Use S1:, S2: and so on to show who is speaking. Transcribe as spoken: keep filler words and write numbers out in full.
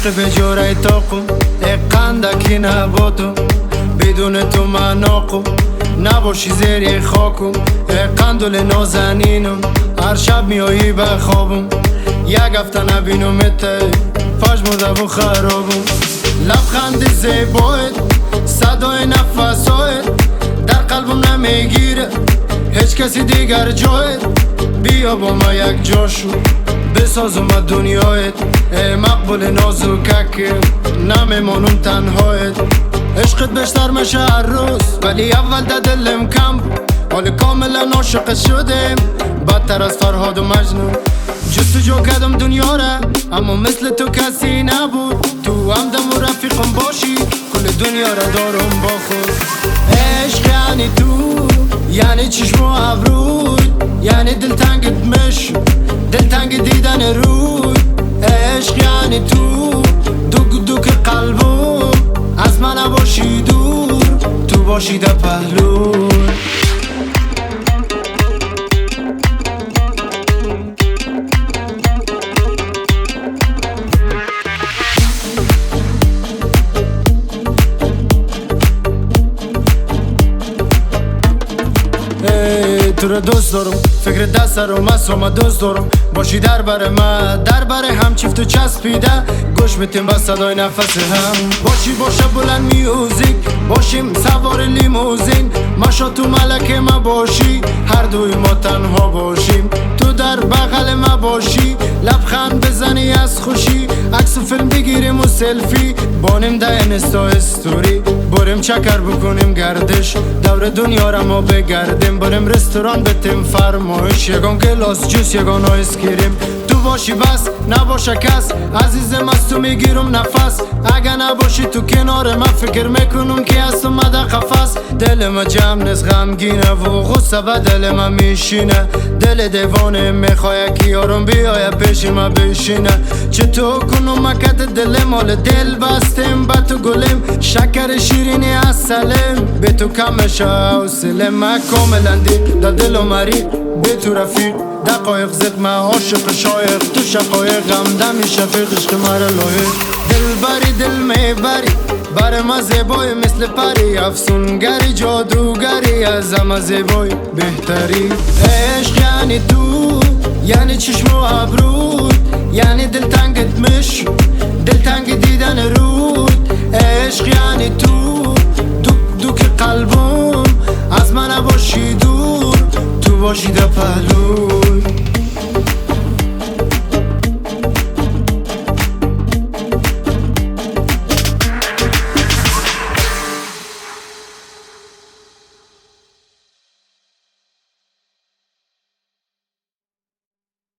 S1: عشق به جوره تاقم قندکی نباتم بدون تو من ناقم نباشی زیر خاکم قندل نازنینم هر شب میایی به خوابم یک هفته نبینم ته پشم و خرابم لبخند زیبایت صدای نفسایت در قلبم نمیگیره هیچ کسی دیگر جایت بیا با ما یک جاشو بسازم دنیایت مقبول نازوکک نمیمانم تنهایت عشقت بیشتر میشه هر روز ولی اول ده دلم کم بود حال کاملا عاشق شدم بدتر از فرهاد و مجنون جستجو کردم دنیا را اما مثل تو کسی نبود تو همدم و رفیقم باشی کل دنیا را دارم با خود عشق یعنی تو یعنی چشم و ابروی یعنی دلتنگت مش دلتنگ دیدن روی عشق یعنی تو دوک دوک قلبم از من نباشی دور تو باشی در پهلوی تو رو دوست دارم فکر دست دارم از ما دوست دارم باشی در بر من در بر هم چفت و چسبیده گوش میتیم با صدای نفس هم باشی باشه بلند میوزیک باشیم سوار لیموزین ماشا تو ملکه ما باشی هر دوی ما تنها باشیم تو در بغل ما باشی لبخند بزنی از خوشی عکس و فیلم بگیریم و سلفی بانیم ده اینستا استوری بریم چکر بکنیم گردش دور دنیا را ما بگردیم بریم رستوران بتیم فرمایش یگان گلاس جوس یگان آیس کریم تو باشی بس نباشه کس عزیزم از تو میگیرم نفس اگه نباشی تو کنار من فکر میکنم که از تو مده قفس دل ما جمع نیست غمگینه و غصه به دل ما میشینه دل دیوانه میخواه که یارم بیایه پیش ما بشینه چطور کنم مکت دل مال دل بستیم با تو گلیم شکر شیرینی از سلم به تو کمشه و سلم ما کاملا دی دا دل و مری به تو رفیق دقایق زد ما عاشق شایق تو شقایق غمدمی شفیق عشق مرا لایق دل بری دل میبری بر ما زیبای مثل پری افسونگری جادوگری از همه زیبای بهتری عشق یعنی تو یعنی چشم و ابروی یعنی دلتنگت مش دلتنگ دیدن رود عشق یعنی تو دوک دوک قلبم از من نباشی دور تو باشی در پهلوی